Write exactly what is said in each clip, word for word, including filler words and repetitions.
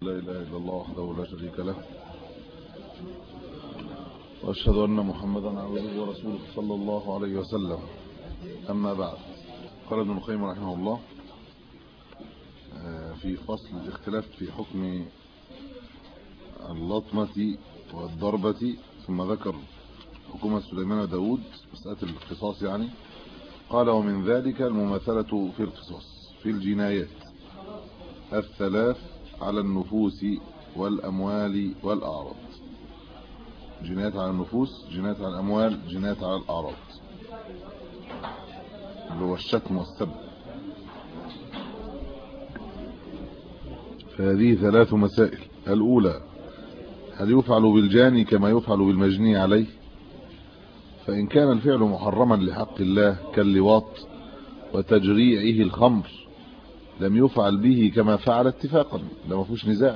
لا إله إلا الله وحده لا شريك له، وأشهد أن محمدا عبده ورسوله صلى الله عليه وسلم. أما بعد، قال ابن القيم رحمه الله في فصل الاختلاف في حكم اللطمة والضربة، ثم ذكر حكومة سليمان وداود، مسألة القصاص يعني. قال: ومن ذلك المماثلة في القصاص في الجنايات الثلاث على النفوس والأموال والأعراض. جنايات على النفوس، جنايات على الأموال، جنايات على الأعراض، اللي هو الشتم والسب. فهذه ثلاث مسائل. الأولى: هل يفعل بالجاني كما يفعل بالمجني عليه؟ فإن كان الفعل محرما لحق الله كاللواط وتجريعه الخمر لم يفعل به كما فعل اتفاقا، ده ما فيهوش نزاع.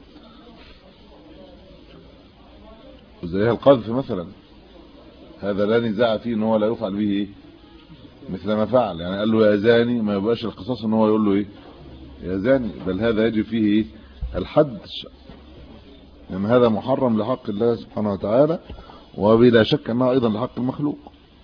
وزيها القذف مثلا، هذا لا نزاع فيه ان هو لا يفعل به ايه مثل ما فعل. يعني قال له يا زاني، ما يبقاش القصاص ان هو يقول له ايه يا زاني، بل هذا يجب فيه ايه الحد، لان يعني هذا محرم لحق الله سبحانه وتعالى، وبلا شك انه ايضا لحق المخلوق.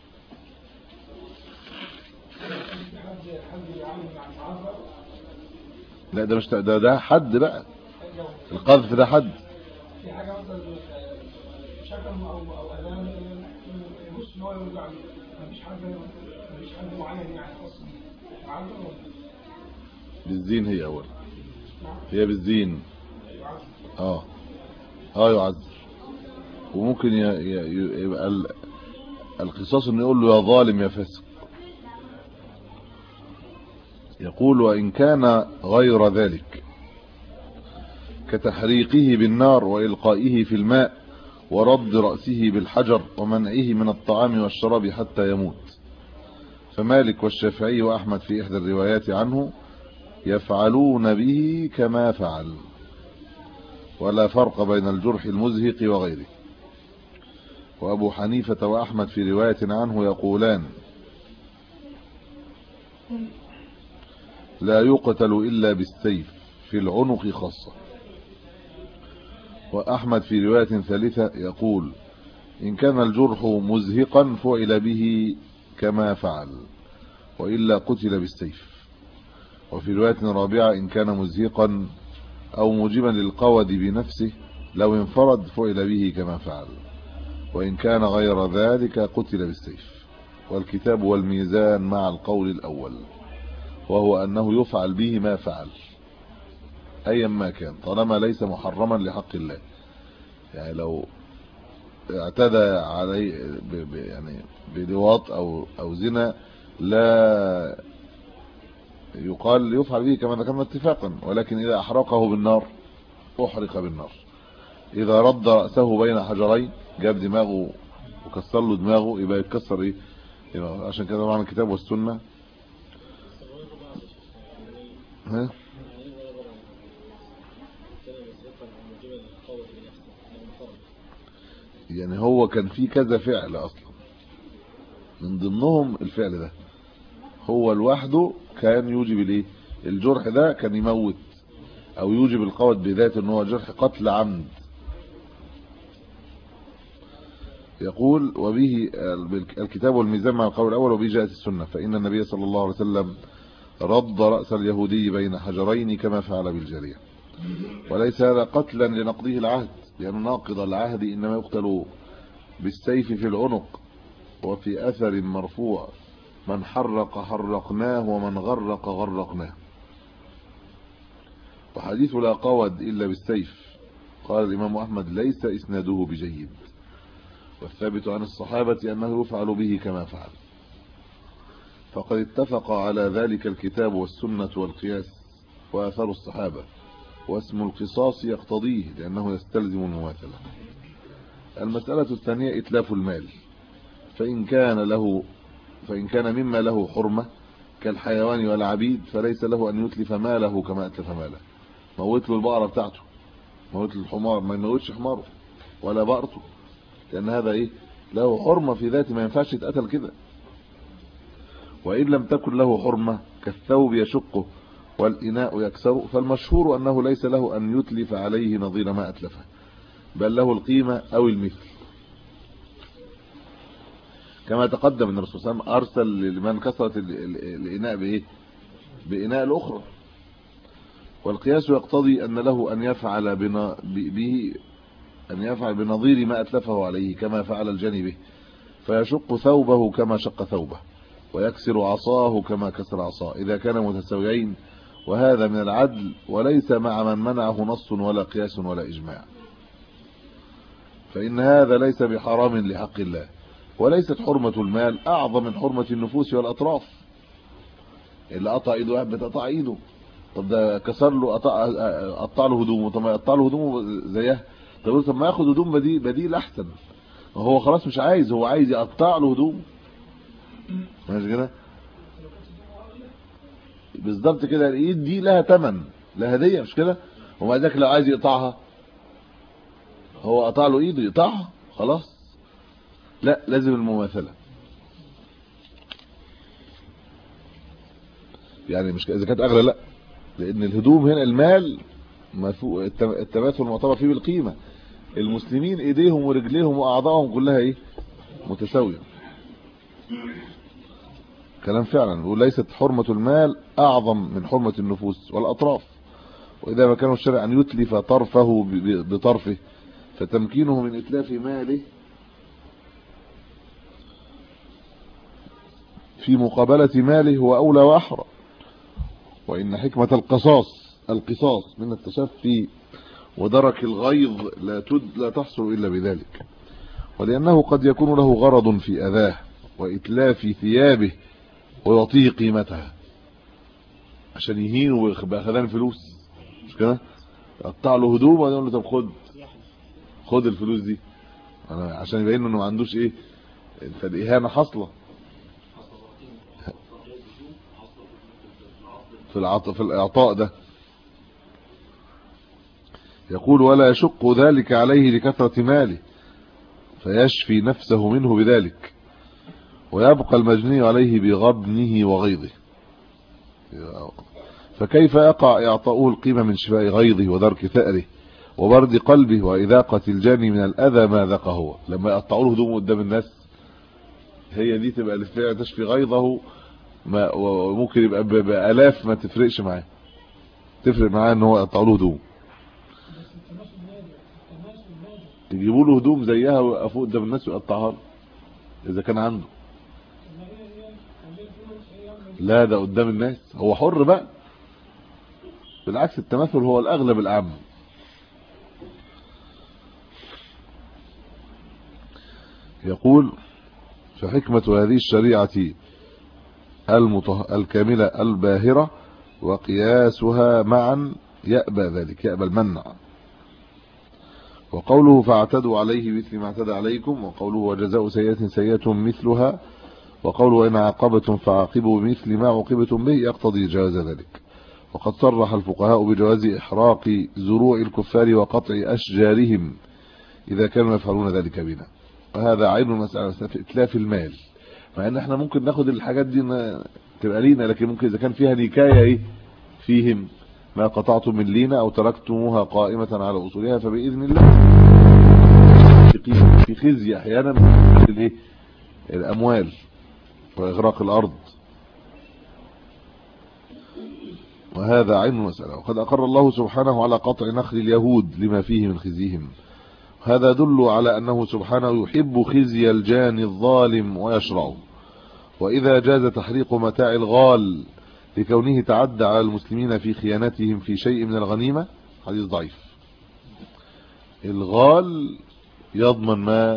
لا ده مش ده ده حد بقى، القذف ده حد. في حاجه مثلا شتم او او اذان مش هو يرجع، مفيش حد مفيش حد معين يعني خاص بيه. بالزين هي اول، هي بالزين. اه اه يعذر. وممكن يبقى القصاص انه يقول له يا ظالم يا فاسق. يقول: وإن كان غير ذلك كتحريقه بالنار وإلقائه في الماء ورد رأسه بالحجر ومنعه من الطعام والشراب حتى يموت. فمالك والشافعي وأحمد في إحدى الروايات عنه يفعلون به كما فعل، ولا فرق بين الجرح المزهق وغيره. وأبو حنيفة وأحمد في رواية عنه يقولان: لا يقتل إلا بالسيف في العنق خاصة. وأحمد في رواية ثالثة يقول: إن كان الجرح مزهقا فعل به كما فعل، وإلا قتل بالسيف. وفي رواية رابعة: إن كان مزهقا أو موجبا للقود بنفسه لو انفرد فعل به كما فعل، وإن كان غير ذلك قتل بالسيف. والكتاب والميزان مع القول الأول، وهو أنه يفعل به ما فعل أيا ما كان، طالما ليس محرما لحق الله. يعني لو اعتدى عليه يعني بلواط أو أو زنا لا يقال يفعل به كما ذكرنا اتفاقا، ولكن إذا أحرقه بالنار أحرق بالنار. إذا رد رأسه بين حجرين، جاب دماغه وكسر له دماغه، يبقى يتكسر إيه. يبقى عشان كده معنى الكتاب والسنة. ها يعني هو كان في كذا فعل اصلا، من ضمنهم الفعل ده هو لوحده كان يوجب الايه الجرح ده، كان يموت او يوجب القود بذاته ان هو جرح قتل عمد. يقول: وبه الكتاب والميزان مع القول الاول، وبه جاءت السنه. فان النبي صلى الله عليه وسلم رد راس اليهودي بين حجرين كما فعل بالجاريه، وليس هذا قتلا لنقضه العهد، لأن ناقض العهد إنما يقتل بالسيف في العنق. وفي أثر مرفوع: من حرق حرقناه ومن غرق غرقناه. وحديث لا قود إلا بالسيف قال الإمام أحمد ليس إسناده بجيد، والثابت عن الصحابة أنه يفعل به كما فعل، فقد اتفق على ذلك الكتاب والسنة والقياس وآثار الصحابة، واسم القصاص يقتضيه لأنه يستلزم المماثلة. المسألة الثانية: إتلاف المال. فإن كان له فإن كان مما له حرمة كالحيوان والعبيد فليس له أن يتلف ماله كما أتلف ماله. موت له البقرة بتاعته، موت له الحمار، ما يموتش حماره ولا بقرته، لأن هذا إيه له حرمة في ذاته، ما ينفعش يتقتل كده. وإن لم تكن له حرمة كالثوب يشقه والإناء يكسر، فالمشهور أنه ليس له أن يتلف عليه نظير ما أتلفه، بل له القيمة أو المثل، كما تقدم أن الرسول صلى الله عليه وسلم أرسل لمن كسرت الإناء بإيه؟ بإناء الأخرى. والقياس يقتضي أن له أن يفعل به أن يفعل بنظير ما أتلفه عليه، كما فعل الجاني به، فيشق ثوبه كما شق ثوبه، ويكسر عصاه كما كسر عصاه، إذا كان متساويين، وهذا من العدل، وليس مع من منعه نص ولا قياس ولا إجماع، فإن هذا ليس بحرام لحق الله، وليست حرمة المال أعظم من حرمة النفوس والأطراف. اللي قطع ايده واحد بتقطع ايده، طب ده كسر له قطع قطع له هدومه، طب ما يقطع له هدومه زيها، طب طب ما ياخد هدوم بديل بديل احسن، هو خلاص مش عايز، هو عايز يقطع له هدومه، ماشي كده بالظبط كده. الايد دي لها ثمن، لها هديه، مش كده؟ ومع ذلك لو عايز يقطعها، هو قطع له ايده يقطعها خلاص، لا لازم المماثله. يعني مش اذا كانت اغلى، لا، لان الهدوم هنا المال التماثل معتبر فيه بالقيمه. المسلمين ايديهم ورجليهم واعضائهم كلها ايه؟ متساويه. كلام فعلا، وليست حرمه المال اعظم من حرمه النفوس والاطراف. واذا ما كان الشرع ان يتلف طرفه بطرفه، فتمكينه من اتلاف ماله في مقابله ماله هو اولى واحرى. وان حكمه القصاص القصاص من التشفي ودرك الغيظ لا تد لا تحصل الا بذلك، ولانه قد يكون له غرض في اذاه واتلاف ثيابه ويعطيه قيمتها عشان يهينه ويبقى خدان فلوس، مش كده؟ يقطع له هدوم ويقول له طب خد خد الفلوس دي، انا عشان يبين انه ما عندوش ايه، انت الاهانه حاصله في العطاء في الاعطاء ده. يقول ولا يشق ذلك عليه لكثرة ماله فيشفي نفسه منه بذلك، ويبقى المجني عليه بغبنه وغيظه، فكيف يقع اعطاؤه القيمة من شفاء غيظه ودرك ثأره وبرد قلبه وإذاقة الجاني من الأذى ما ذاق هو. لما يقطعوا له هدومه قدام الناس، هي دي تبقى الفعل تشفي غيظه، ما وممكن يبقى بآلاف ما تفرقش معاه، تفرق معاه ان هو يقطعوا له هدوم، يجيبوا له هدوم زيها ويقفوا قدام الناس ويقطعها له اذا كان عنده. لا ده قدام الناس، هو حر بقى، بالعكس التماثل هو الاغلب الاعم. يقول فحكمة هذه الشريعة المطه... الكاملة الباهرة وقياسها معا يأبى ذلك، يأبى المنع. وقوله فاعتدوا عليه مثل ما اعتدى عليكم، وقوله وجزاء سيئة سيئة مثلها، وقوله وإن عاقبتم فعاقبوا بمثل ما عوقبتم به يقتضي جواز ذلك. وقد صرح الفقهاء بجواز إحراق زروع الكفار وقطع أشجارهم إذا كانوا يفعلون ذلك بنا، وهذا عين المسألة في إتلاف المال، مع ان احنا ممكن ناخد الحاجات دي تبقى لينا، لكن ممكن اذا كان فيها نكايه ايه فيهم ما قطعتم من لينا او تركتموها قائمه على اصولها فباذن الله في خزي احيانا الايه الاموال واغراق الارض، وهذا عين المسألة. وقد اقر الله سبحانه على قطع نخل اليهود لما فيه من خزيهم، هذا يدل على أنه سبحانه يحب خزي الجاني الظالم ويشرعه. وإذا جاز تحريق متاع الغال لكونه تعدى على المسلمين في خيانتهم في شيء من الغنيمة، حديث ضعيف. الغال يضمن ما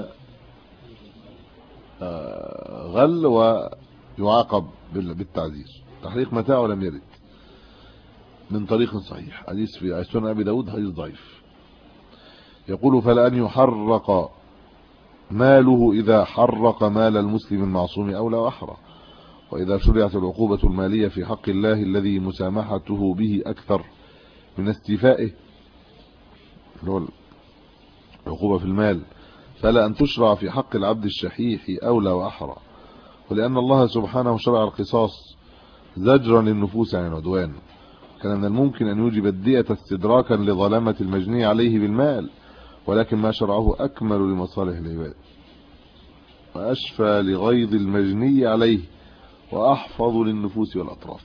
غل ويعاقب بالتعزير، تحريق متاعه لم يرد من طريق صحيح، حديث في سنن أبي داود حديث ضعيف. يقول فلأن يحرق ماله إذا حرق مال المسلم المعصوم أولى وأحرى. وإذا شرعت العقوبة المالية في حق الله الذي مسامحته به أكثر من استيفائه، العقوبة في المال، فلا أن تشرع في حق العبد الشحيح أولى وأحرى، ولأن الله سبحانه شرع القصاص زجرا للنفوس عن العدوان، كان من الممكن أن يوجب الدية استدراكا لظلامة المجني عليه بالمال، ولكن ما شرعه أكمل لمصالح العباد وأشفى لغيظ المجني عليه وأحفظ للنفوس والأطراف.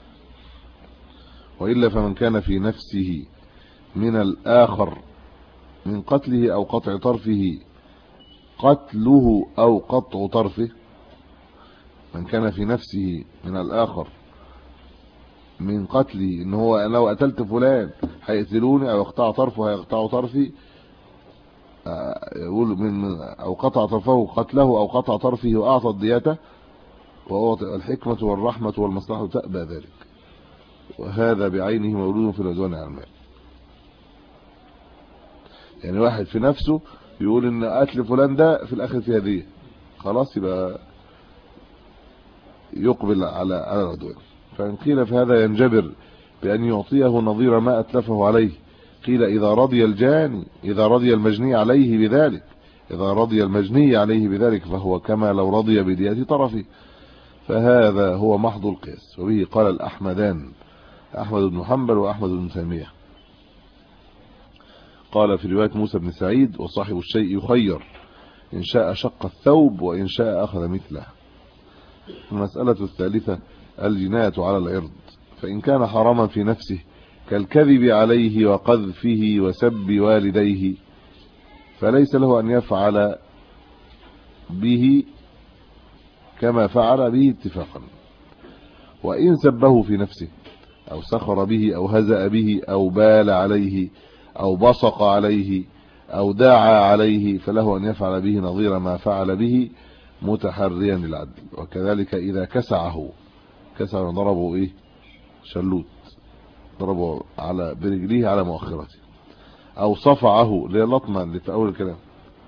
وإلا فمن كان في نفسه من الآخر من قتله أو قطع طرفه قتله أو قطع طرفه، من كان في نفسه من الآخر من قتله إن هو لو قتلت فلان هيقتلوني، أو يقطع طرفه هيقطعوا طرفي، يقول من أو قطع طرفه قتله أو قطع طرفه وأعطى الدية، وهو الحكمة والرحمة والمصلحة تأبى ذلك، وهذا بعينه مولود في العدوان على المال. يعني واحد في نفسه يقول ان قتل فلان ده في الاخر فيها دية، خلاص يبقى يقبل على على العدوان. فإن قيل في هذا ينجبر بأن يعطيه نظير ما أتلفه عليه، قيل إذا رضي الجاني إذا رضي المجني عليه بذلك إذا رضي المجني عليه بذلك فهو كما لو رضي بدية طرفه، فهذا هو محض القياس. وبه قال الأحمدان أحمد بن حنبل وأحمد بن تيمية. قال في رواية موسى بن سعيد: وصاحب الشيء يخير إن شاء شق الثوب وإن شاء أخذ مثله. المسألة الثالثة الجناية على العرض، فإن كان حراما في نفسه كالكذب عليه وقذفه وسب والديه فليس له أن يفعل به كما فعل به اتفاقا. وإن سبه في نفسه أو سخر به أو هزأ به أو بال عليه أو بصق عليه أو داعى عليه فله أن يفعل به نظير ما فعل به متحريا للعدل. وكذلك إذا كسعه كسع ضربه إيه شلوت، ضربه على برجليه على مؤخرته، أو صفعه للطمة اللي في أول الكلام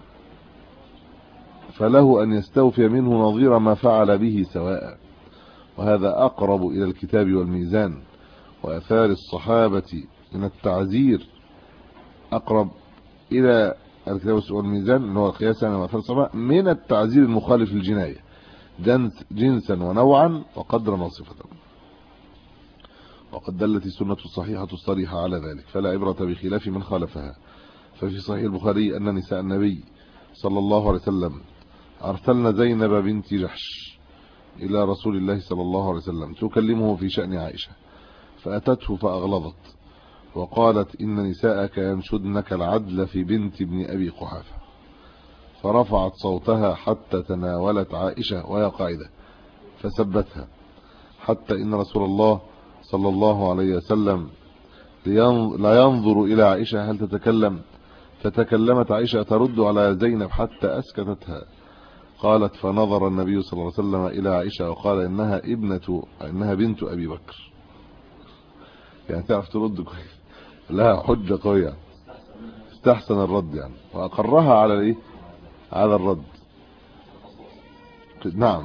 فله أن يستوفي منه نظير ما فعل به سواء. وهذا أقرب إلى الكتاب والميزان وأثار الصحابة من التعزير، أقرب إلى الكتاب والميزان اللي هو القياس على أثار الصحابة من التعزير المخالف للجناية جنسا ونوعا وقدرا وصفة. وقد دلت السنة الصحيحة الصريحة على ذلك، فلا عبرة بخلاف من خالفها. ففي صحيح البخاري أن نساء النبي صلى الله عليه وسلم أرسلنا زينب بنت جحش إلى رسول الله صلى الله عليه وسلم تكلمه في شأن عائشة، فأتته فأغلظت وقالت: إن نساءك ينشدنك العدل في بنت ابن أبي قحافة، فرفعت صوتها حتى تناولت عائشة وهي قاعدة فسبتها، حتى إن رسول الله صلى الله عليه وسلم لا ينظر إلى عائشة هل تتكلم، فتكلمت عائشة ترد على زينب حتى أسكتتها. قالت: فنظر النبي صلى الله عليه وسلم إلى عائشة وقال: إنها ابنة إنها بنت أبي بكر. يعني تعرف ترد كويس، لها حجة قوية، استحسن الرد يعني، وأقرها على الايه على الرد. نعم.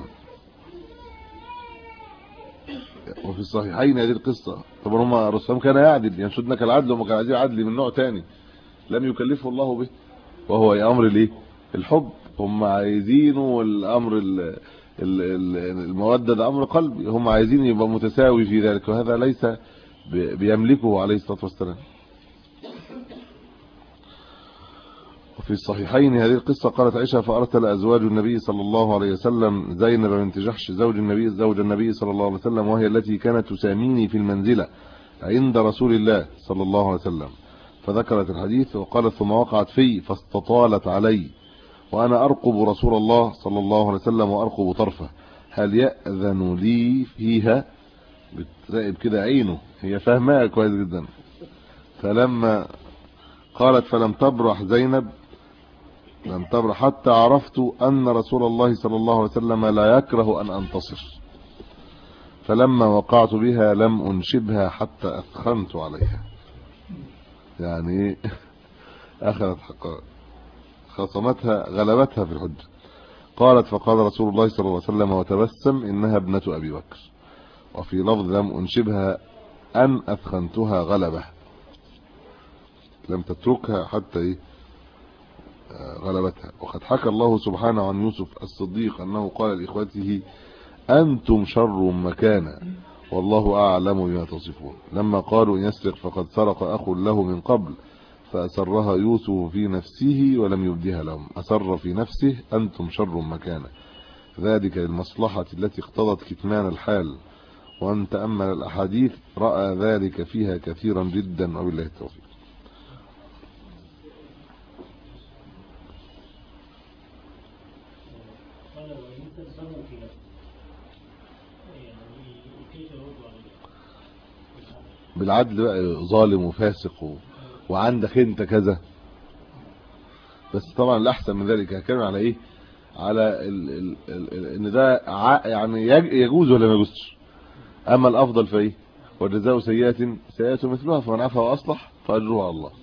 وفي الصحيحين هذه القصة طبعا هم الرسول كان يعدل ينشدنك العدل، وما كان عايزين عدل من نوع تاني لم يكلفه الله به، وهو امر الايه الحب. هم عايزينه الامر المودة ده امر قلبي، هم عايزين يبقى متساوي في ذلك، وهذا ليس بيملكه عليه الصلاة والسلام. وفي الصحيحين هذه القصة قالت عائشة: فأرسل أزواج النبي صلى الله عليه وسلم زينب بنت جحش زوج النبي زوج النبي صلى الله عليه وسلم، وهي التي كانت تساميني في المنزلة عند رسول الله صلى الله عليه وسلم، فذكرت الحديث وقالت: ثم وقعت في فاستطالت علي وأنا أرقب رسول الله صلى الله عليه وسلم وأرقب طرفه، هل يأذن لي فيها؟ بتراقب كده عينه، هي فاهمها كويس جدا. فلما قالت: فلم تبرح زينب لم تبرح حتى عرفت أن رسول الله صلى الله عليه وسلم لا يكره أن أنتصر، فلما وقعت بها لم أنشبها حتى أثخنت عليها. يعني أخذت حقها خصمتها غلبتها في الحجة. قالت: فقال رسول الله صلى الله عليه وسلم وتبسم: إنها ابنة أبي بكر. وفي لفظ: لم أنشبها أن أثخنتها غلبة، لم تتركها حتى إيه غلبتها. وقد حكى الله سبحانه عن يوسف الصديق أنه قال لإخوته: أنتم شر مكانا والله أعلم بما تصفون. لما قالوا إن يسرق فقد سرق أخ له من قبل فأسرها يوسف في نفسه ولم يبدها لهم. أسر في نفسه أنتم شر مكانه، ذلك للمصلحة التي اقتضت كتمان الحال، وأن تأمل الأحاديث رأى ذلك فيها كثيرا جدا. وبالله التوفيق. بالعدل بقى، ظالم وفاسق و... وعندك انت كذا. بس طبعا الاحسن من ذلك هتكلم على ايه؟ على ال... ال... ال... ان ده ع... يعني يجوز ولا ما يجوزش. اما الافضل فايه؟ والجزاء سيئه سيئه مثلها، فمن عفا واصلح فاجره على الله.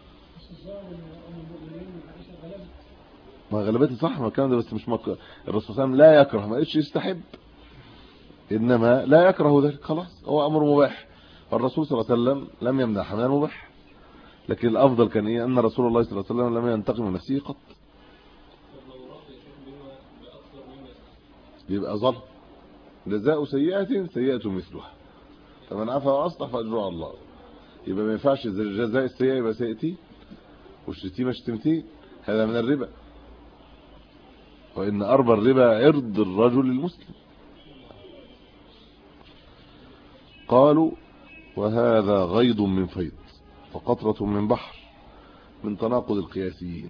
ما غلبتي صح، ما الكلام ده بس مش مك... الرسول صلى الله عليه وسلم لا يكره، ما قالش يستحب، انما لا يكره ذلك، خلاص هو امر مباح. الرسول صلى الله عليه وسلم لم يمنع من المباح، لكن الافضل كان ايه؟ ان رسول الله صلى الله عليه وسلم لم ينتقم من نفسه قط. يبقى ظلم. جزاء سيئه سيئه مثلها، فمن عفا واصلح فاجره على الله. يبقى ما ينفعش الجزاء السيئه يبقى سيئتي والشتيمه شتمتي، هذا من الربا. وان اربى الربا عرض الرجل المسلم. قالوا وهذا غيض من فيض وقطرة من بحر من تناقض القياسيين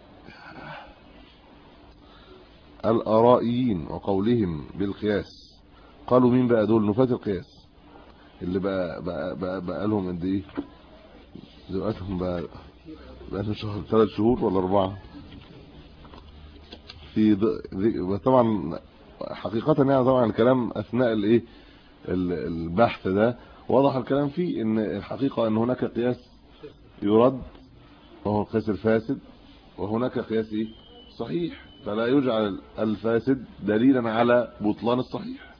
الآرائيين وقولهم بالقياس. قالوا مين بقى دول؟ نفاة القياس اللي بقى بقى بقى, بقى لهم قد ايه دلوقتي؟ بقى بقى لهم شهر، ثلاث شهور ولا اربعه في ض... طبعا حقيقه يعني طبعا الكلام اثناء الايه البحث ده وضح الكلام فيه ان الحقيقه ان هناك قياس يرد وهو القياس الفاسد، وهناك قياس ايه صحيح، فلا يجعل الفاسد دليلا على بطلان الصحيح.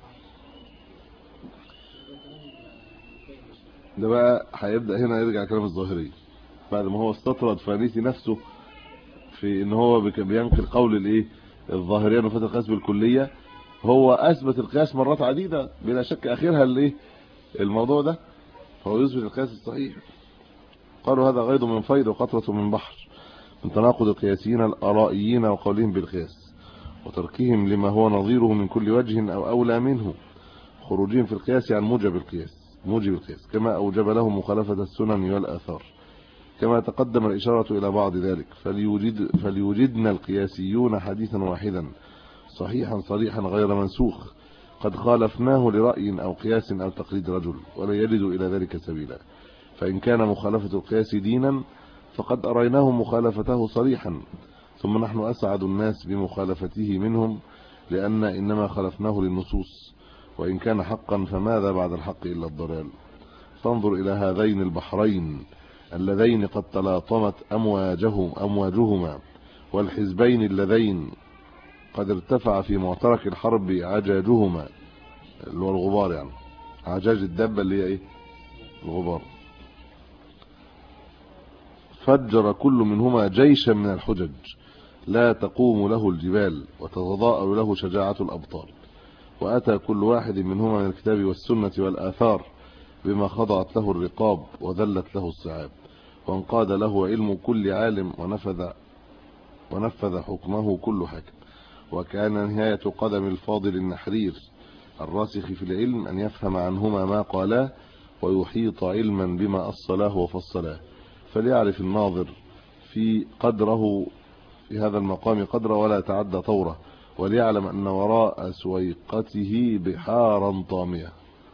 ده بقى هيبدا هنا يرجع كلام الظاهري بعد ما هو استطرد فانيسي نفسه في ان هو بينقل قول الايه الظاهريه نفاة القياس بالكليه. هو اثبت القياس مرات عديده بلا شك، اخرها الايه الموضوع ده هو يثبت القياس الصحيح. قالوا هذا غيض من فيض وقطرة من بحر من تناقض القياسيين الآرائيين وقولهم بالقياس وتركهم لما هو نظيره من كل وجه أو أولى منه، خروجهم في القياس عن موجب القياس موجب القياس كما أوجب لهم مخالفة السنن والآثار، كما تقدم الإشارة إلى بعض ذلك. فليوجد فليوجدنا القياسيون حديثا واحدا صحيحا صريحا غير منسوخ قد خالفناه لرأي أو قياس أو تقليد رجل، ولا يجد إلى ذلك سبيلا. فإن كان مخالفة القياس دينا فقد أريناه مخالفته صريحا، ثم نحن أسعد الناس بمخالفته منهم، لأن إنما خالفناه للنصوص، وإن كان حقا فماذا بعد الحق إلا الضلال. فانظر إلى هذين البحرين اللذين قد تلاطمت أمواجهم أمواجهما، والحزبين اللذين قد ارتفع في معترك الحرب عجاجهما، اللي هو الغبار، يعني عجاج الدبة اللي هي ايه الغبار. فجر كل منهما جيشا من الحجج لا تقوم له الجبال وتتضاءل له شجاعة الأبطال، وأتى كل واحد منهما من الكتاب والسنة والآثار بما خضعت له الرقاب وذلت له الصعاب، وانقاد له علم كل عالم ونفذ ونفذ حكمه كل حاكم. وكان نهاية قدم الفاضل النحرير الراسخ في العلم أن يفهم عنهما ما قالاه ويحيط علما بما أصلاه وفصلاه، فليعرف الناظر في قدره في هذا المقام قدره ولا تعدى طوره، وليعلم أن وراء سويقته بحارا طامية،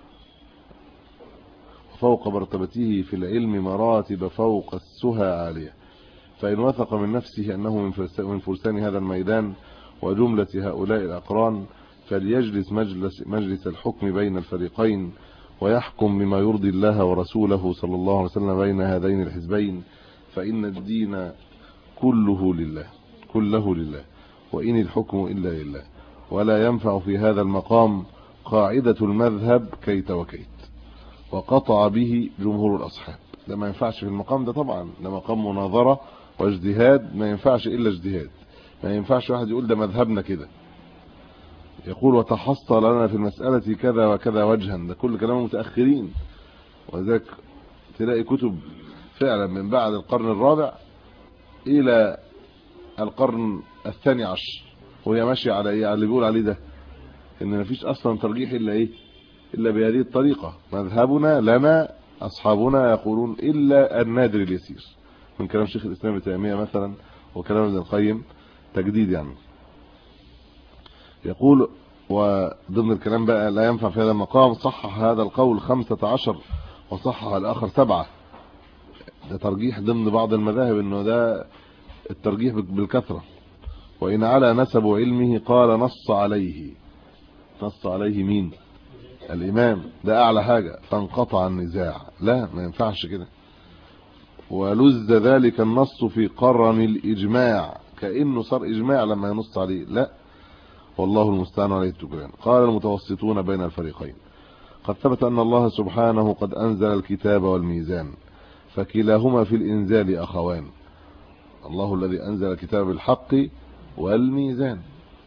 وفوق مرتبته في العلم مراتب فوق السهى عالية. فإن وثق من نفسه أنه من فرسان هذا الميدان وجملة هؤلاء الأقران فليجلس مجلس, مجلس الحكم بين الفريقين ويحكم بما يرضي الله ورسوله صلى الله عليه وسلم بين هذين الحزبين، فإن الدين كله لله كله لله وإن الحكم إلا لله. ولا ينفع في هذا المقام قاعدة المذهب كيت وكيت، وقطع به جمهور الأصحاب. ده ما ينفعش في المقام ده، طبعا ده مقام مناظرة واجتهاد، ما ينفعش إلا اجتهاد. ما ينفعش واحد يقول ده مذهبنا كده، يقول وتحصل لنا في المسألة كذا وكذا وجها، ده كل كلام متأخرين، وذاك تلاقي كتب فعلا من بعد القرن الرابع الى القرن الثاني عشر وهي ماشيه على ايه، على اللي بيقول عليه ده، ان مفيش اصلا ترجيح الا ايه، الا بهذه الطريقه. مذهبنا لنا اصحابنا يقولون الا النادر اليسير، من كلام شيخ الاسلام ابن تيميه مثلا وكلام ابن القيم تجديد يعني. يقول وضمن الكلام بقى لا ينفع في هذا المقام صحح هذا القول خمسة عشر وصحح الاخر سبعة، ده ترجيح ضمن بعض المذاهب انه ده الترجيح بالكثرة. وإن على نسب علمه قال نص عليه، نص عليه مين؟ الإمام، ده أعلى حاجة، فانقطع النزاع. لا ما ينفعش كده. ولز ذلك النص في قرن الإجماع، كأنه صار إجماع لما ينص عليه، لا والله المستعان عليه التكلان. قال المتوسطون بين الفريقين قد ثبت أن الله سبحانه قد أنزل الكتاب والميزان، فكلاهما في الإنزال أخوان. الله الذي أنزل الكتاب بالحق والميزان،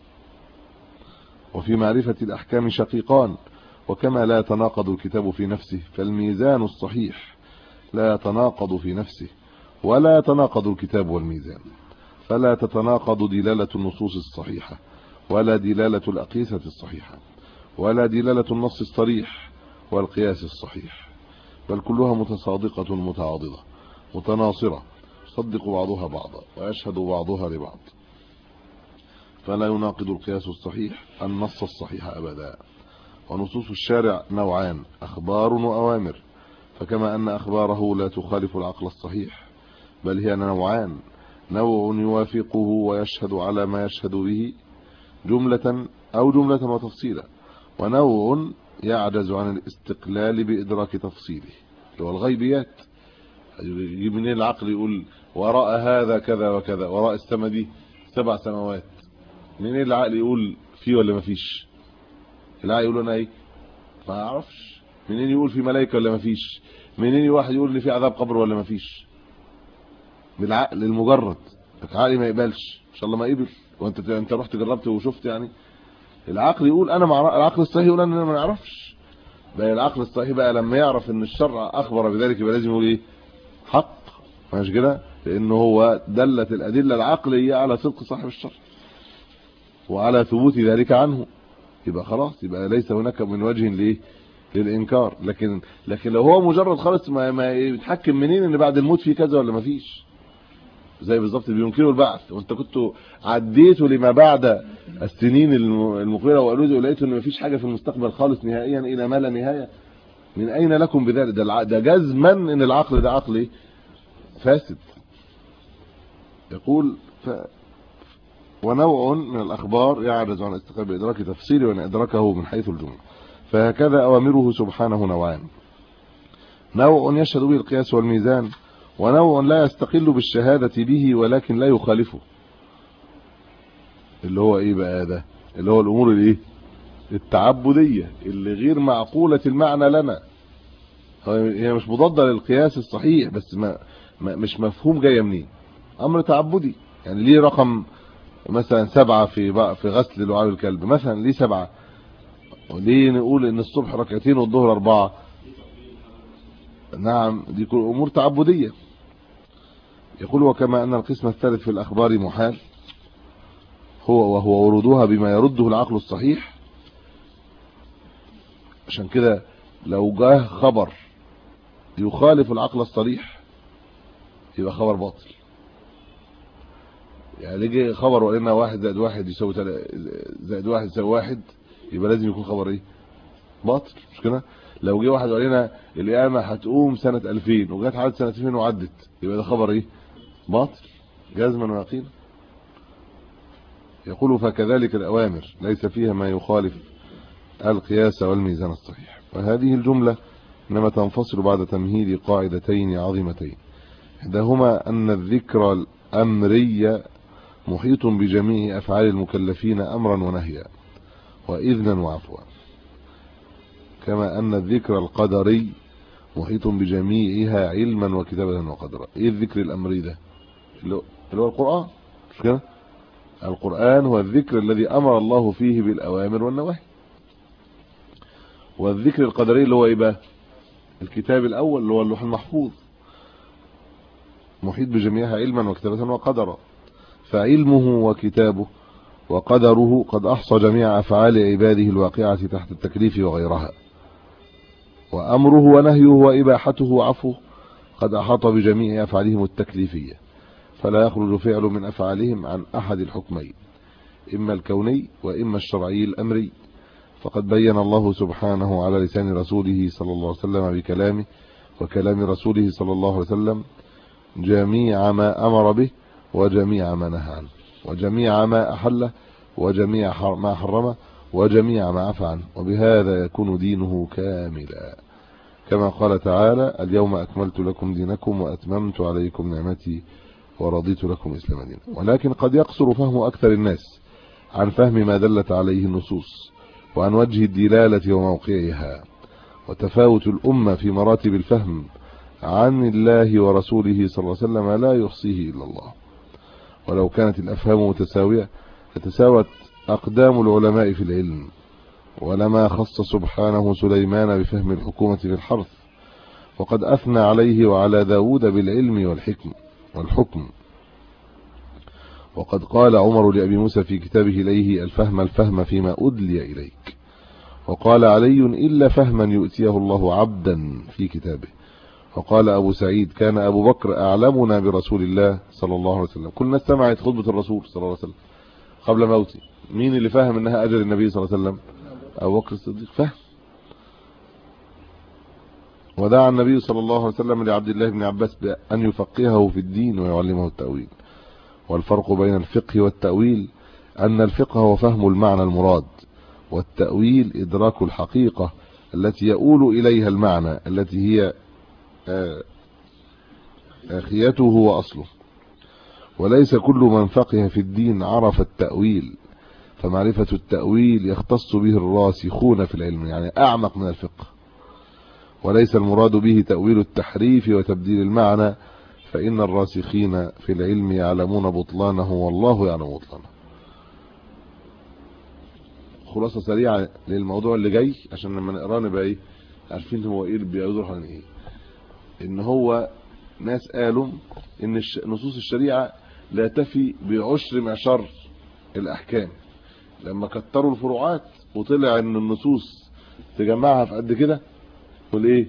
وفي معرفة الأحكام شقيقان، وكما لا يتناقض الكتاب في نفسه فالميزان الصحيح لا يتناقض في نفسه، ولا يتناقض الكتاب والميزان، فلا تتناقض دلالة النصوص الصحيحة ولا دلالة الأقيسة الصحيحة ولا دلالة النص الصريح والقياس الصحيح، بل كلها متصادقة متعاضدة متناصرة، يصدق بعضها بعضا ويشهد بعضها لبعض، فلا يناقض القياس الصحيح النص الصحيح أبدا. ونصوص الشارع نوعان، أخبار وأوامر، فكما أن أخباره لا تخالف العقل الصحيح، بل هي نوعان، نوع يوافقه ويشهد على ما يشهد به جملة أو جملة وتفصيلا، ونوع يعجز عن الاستقلال بإدراك تفصيله، اللي هو الغيبيات. يجيب منين العقل يقول وراء هذا كذا وكذا، وراء السماء دي سبع سماوات، منين العقل يقول فيه ولا ما فيش؟ العقل يقول انا ايه ما اعرفش. منين يقول في ملائكه ولا ما فيش؟ منين واحد يقول ان في عذاب قبر ولا ما فيش؟ بالعقل المجرد. العقل ما يقبلش، ان شاء الله ما قبل، وانت انت رحت جربت وشفت يعني. العقل يقول انا مع العقل الصحيح يقول انا ما نعرفش. بقى العقل الصحيح بقى لما يعرف ان الشرع اخبر بذلك يبقى لازم يقول ايه؟ حق، مش كده؟ لانه هو دلت الادله العقليه على صدق صاحب الشرع وعلى ثبوت ذلك عنه، يبقى خلاص، يبقى ليس هناك من وجه ليه للانكار. لكن لكن لو هو مجرد خالص ما, ما يتحكم منين ان بعد الموت في كذا ولا ما فيش، زي بالظبط بينكروا البعث، وانت كنت عديته لما بعد السنين المقبله وقالوا لقيتوا ان ما فيش حاجه في المستقبل خالص نهائيا الى ما لا نهايه، من اين لكم بذلك؟ ده ده جزما ان العقل ده عقل فاسد. يقول ف ونوع من الأخبار يعجز عن الاستقلال بإدراك تفصيله وأن إدراكه من حيث الجملة، فهكذا أوامره سبحانه نوعان، نوع يشهد به القياس والميزان، ونوع لا يستقل بالشهادة به ولكن لا يخالفه. اللي هو إيه بقى ده؟ اللي هو الأمور الإيه؟ التعبدية اللي غير معقولة المعنى لنا، هي مش مضادة للقياس الصحيح بس ما, ما مش مفهوم جاية منين. أمر تعبدي يعني ليه رقم مثلا سبعة في في غسل لعاب الكلب مثلا، ليه سبعة؟ وليه نقول ان الصبح ركعتين والظهر اربعة؟ نعم دي كل امور تعبدية. يقول وكما ان القسم الثالث في الاخبار محال هو وهو ورودها بما يرده العقل الصحيح، عشان كده لو جاه خبر يخالف العقل الصريح يبقى خبر باطل. يعني يجي خبر وقلنا واحد زائد واحد يساوي زائد واحد يساوي واحد، يبقى لازم يكون خبر ايه؟ باطل، مش كده؟ لو جه واحد وقال لنا القيامه هتقوم سنه ألفين وجت عدت سنه ألفين وعدت، يبقى ده خبر ايه؟ باطل جزما ويقينا. يقول فكذلك الاوامر ليس فيها ما يخالف القياس والميزان الصحيح. وهذه الجمله انما تنفصل بعد تمهيد قاعدتين عظيمتين، احداهما ان الذكر الامري محيط بجميع افعال المكلفين امرا ونهيا واذنا وعفوا، كما ان الذكر القدري محيط بجميعها علما وكتابه وقدرا. ايه الذكر الامري ده؟ اللي هو القران، مش كده؟ القرآن هو الذكر الذي أمر الله فيه بالأوامر والنواهي. والذكر القدري اللي هو ايه بقى؟ الكتاب الأول اللي هو اللوح المحفوظ، محيط بجميعها علما وكتابة وقدرا، فعلمه وكتابه وقدره قد أحصى جميع أفعال عباده الواقعة تحت التكليف وغيرها، وأمره ونهيه وإباحته وعفوه قد أحاط بجميع أفعالهم التكليفية، فلا يخرج فعل من أفعالهم عن أحد الحكمين، إما الكوني وإما الشرعي الأمري. فقد بين الله سبحانه على لسان رسوله صلى الله عليه وسلم بكلامه وكلام رسوله صلى الله عليه وسلم جميع ما أمر به وجميع ما نهى عنه وجميع ما أحله وجميع ما حرمه وجميع ما عفى عنه، وبهذا يكون دينه كاملا، كما قال تعالى: اليوم أكملت لكم دينكم وأتممت عليكم نعمتي ورضيت لكم الإسلام دينا. ولكن قد يقصر فهم أكثر الناس عن فهم ما دلت عليه النصوص وعن وجه الدلالة وموقعها، وتفاوت الأمة في مراتب الفهم عن الله ورسوله صلى الله عليه وسلم لا يحصيه إلا الله. ولو كانت الأفهام متساوية لتساوت أقدام العلماء في العلم، ولما خص سبحانه سليمان بفهم الحكومة في الحرث، وقد أثنى عليه وعلى داود بالعلم والحكم والحكم. وقد قال عمر لأبي موسى في كتابه إليه: الفهم الفهم فيما أدلي إليك. وقال علي: إلا فهما يؤتيه الله عبدا في كتابه. وقال أبو سعيد: كان أبو بكر أعلمنا برسول الله صلى الله عليه وسلم. كل الناس سمعت خطبة الرسول صلى الله عليه وسلم قبل موته، مين اللي فهم انها أجل النبي صلى الله عليه وسلم؟ أبو بكر الصديق فهم. ودعا النبي صلى الله عليه وسلم لعبد الله بن عباس بأن يفقهه في الدين ويعلمه التأويل. والفرق بين الفقه والتأويل أن الفقه هو فهم المعنى المراد، والتأويل إدراك الحقيقة التي يؤول إليها المعنى التي هي آخيته وأصله. وليس كل من فقه في الدين عرف التأويل، فمعرفة التأويل يختص به الراسخون في العلم، يعني أعمق من الفقه. وليس المراد به تأويل التحريف وتبديل المعنى، فإن الراسخين في العلم يعلمون بطلانه والله يعلم بطلانه. خلاصة سريعة للموضوع اللي جاي عشان لما نقراه نبقى ايه عارفين هو ايه اللي بيدور عن ايه. ان هو ناس قالوا ان نصوص الشريعة لا تفي بعشر معشر الاحكام، لما كتروا الفروعات وطلع ان النصوص تجمعها في قد كده والايه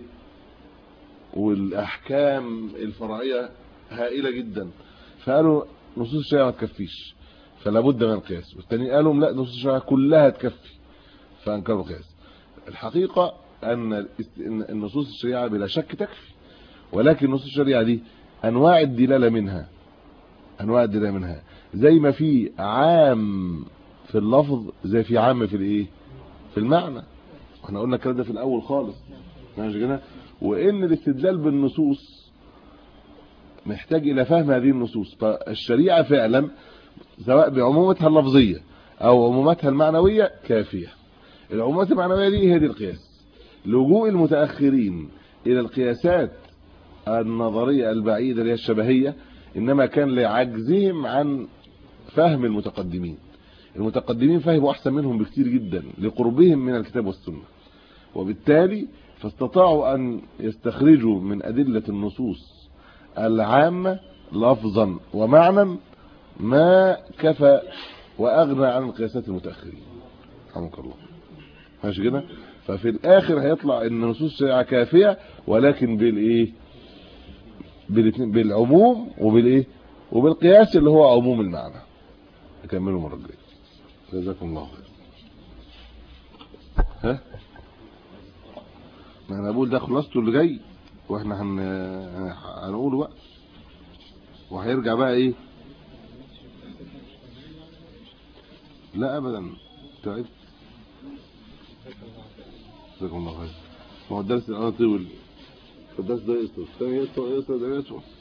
والاحكام الفرعيه هائله جدا، فقالوا نصوص الشريعه ما تكفيش فلا بد من القياس. والثانيين قالوا لا، نصوص الشريعه كلها تكفي فانكروا القياس. الحقيقه ان النصوص الشريعه بلا شك تكفي، ولكن نصوص الشريعه دي انواع الدلاله منها انواع الدلاله منها زي ما في عام في اللفظ زي في عام في الايه في المعنى. احنا قلنا الكلام ده في الاول خالص ماشي كده. وان الاستدلال بالنصوص محتاج الى فهم هذه النصوص. فالشريعه فعلا سواء بعمومتها اللفظيه او عمومتها المعنويه كافيه. العمومات المعنويه دي هي دي القياس. لجوء المتاخرين الى القياسات النظريه البعيده اللي هي الشبهيه انما كان لعجزهم عن فهم المتقدمين. المتقدمين فهموا احسن منهم بكثير جدا لقربهم من الكتاب والسنه، وبالتالي فاستطاعوا ان يستخرجوا من ادله النصوص العامه لفظا ومعنى ما كفى واغنى عن القياسات المتاخرين. رحمك الله. ماشي كده. ففي الاخر هيطلع ان نصوص الشريعه كافيه، ولكن بالايه بالاثنين، بالعموم وبالايه وبالقياس اللي هو عموم المعنى. نكمله المره الجايه. جزاكم الله خير. ها ما انا بقول ده خلاصته اللي جاي واحنا هن هنقوله بقى وهيرجع بقى ايه. لا ابدا تعبت. جزاكم الله خير. ما هو الدرس الاول طول، الدرس ده يسطر الثاني يسطر يسطر ده يسطر